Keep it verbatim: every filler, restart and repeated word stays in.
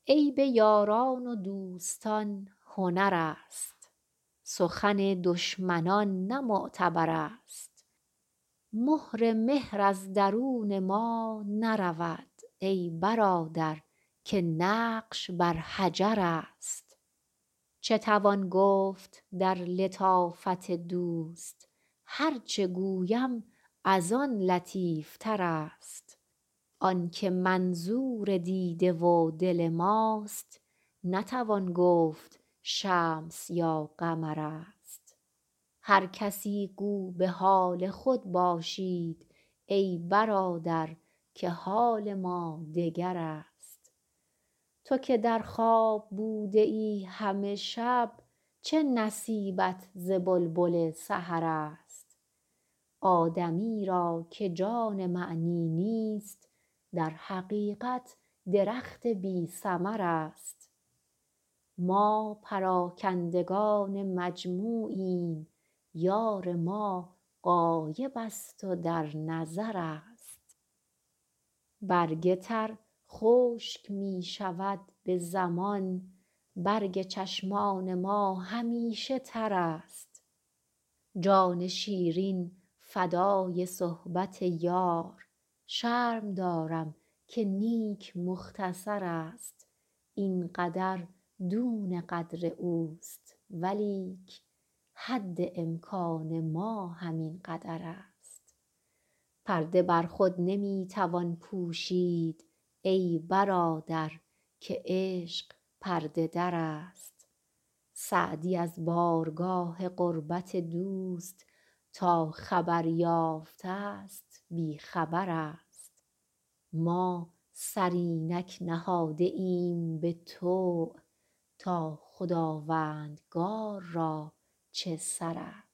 عیب یاران و دوستان هنر است، سخن دشمنان نه معتبر است. مهر مهر از درون ما نرود ای برادر که نقش بر حجر است. چه توان گفت در لطافت دوست، هر چه گویم از آن لطیف تر است. آن که منظور دیده و دل ماست، نتوان گفت شمس یا قمر است. هر کسی گو به حال خود باشید ای برادر که حال ما دگر است. تو که در خواب بوده ای همه شب، چه نصیبت ز بلبل سحر است. آدمی را که جان معنی نیست، در حقیقت درخت بی ثمر است. ما پراکندگان مجموعیم، یار ما غایب است و در نظر است. برگ تر خشک می شود به زمان، برگ چشمان ما همیشه تر است. جان شیرین فدای صحبت یار، شرم دارم که نیک مختصر است. این قدر دون قدر اوست ولیک، حد امکان ما همین قدر است. پرده بر خود نمی توان پوشید ای برادر که عشق پرده در است. سعدی از بارگاه قربت دوست، تا خبر یافته است بی خبر است. ما سر اینک نهاده ایم به طوع، تا خداوندگار را چه سر است.